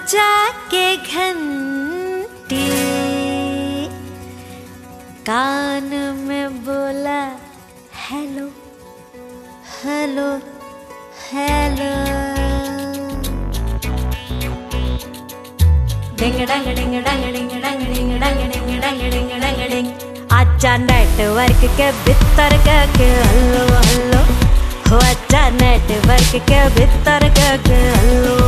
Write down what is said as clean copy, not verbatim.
बजा के घंटी कान में बोला hello hello hello. Ding dong ding dong ding dong ding dong ding dong ding dong ding. आजा नेटवर्क के भीतर के हल्लो हल्लो हो, आजा नेटवर्क के भीतर के हल्लो